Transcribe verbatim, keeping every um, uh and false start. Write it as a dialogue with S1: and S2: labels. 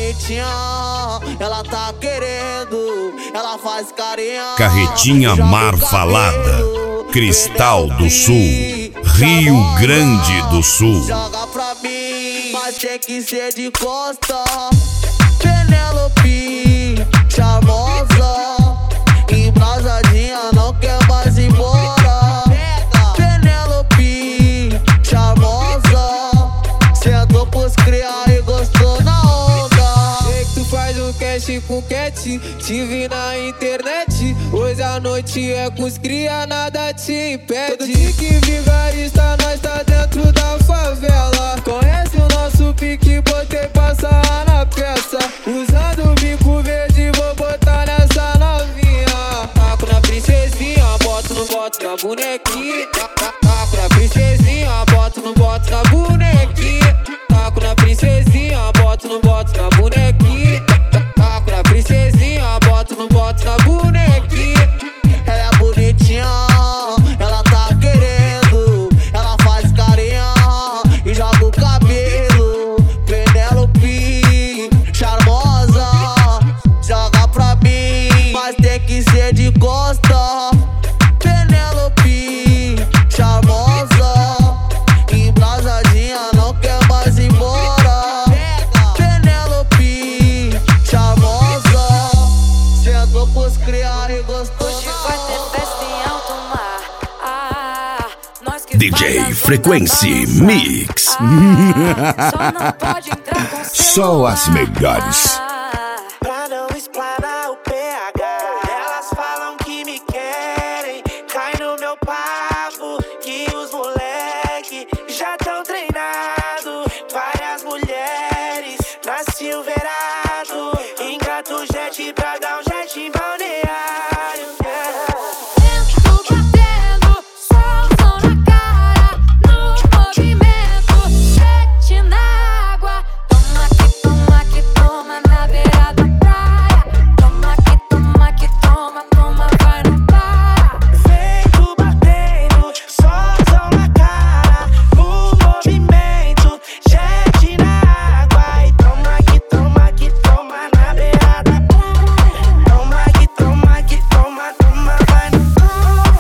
S1: bonitinha, ela tá querendo, ela faz carinha.
S2: Carretinha Mar Falada, Cristal do Sul, Rio Grande do Sul.
S1: Joga pra mim, mas tem que ser de costa. Penélope, charmosa, embrasadinha, não quer mais ir embora. Penélope, charmosa, sentou pros criar e gostou na onda.
S3: Sei que tu faz um cast com cat, te vi na internet. Hoje a noite é com os cria, nada te impede. Todo dia que vigarista, nós tá dentro da favela. Conhece o nosso pique, botei passar na peça. Usando o bico verde, vou botar nessa novinha. Taco na princesinha, boto no boto na bonequinha. Taco na princesinha, boto no boto na bonequinha. Taco na princesinha, boto no boto na bonequinha. Taco na princesinha, boto no boto na bonequinha.
S1: Ela é bonitinha, ela tá querendo, ela faz carinha e joga o cabelo. Penélope, charmosa, joga pra mim, mas tem que ser de costa. Penélope, charmosa, embrasadinha, não quer mais ir embora. Penélope, charmosa, sentou pros criar e gostou.
S4: Vai ter festa em alto mar. Ah, nós que
S2: D J Frequency Mix.
S4: Ah, só não pode entrar com
S2: Só as melhores.
S5: Pra não explanar o P H, elas falam que me querem. Cai no meu papo que os moleque já tão treinado. Várias mulheres na Silva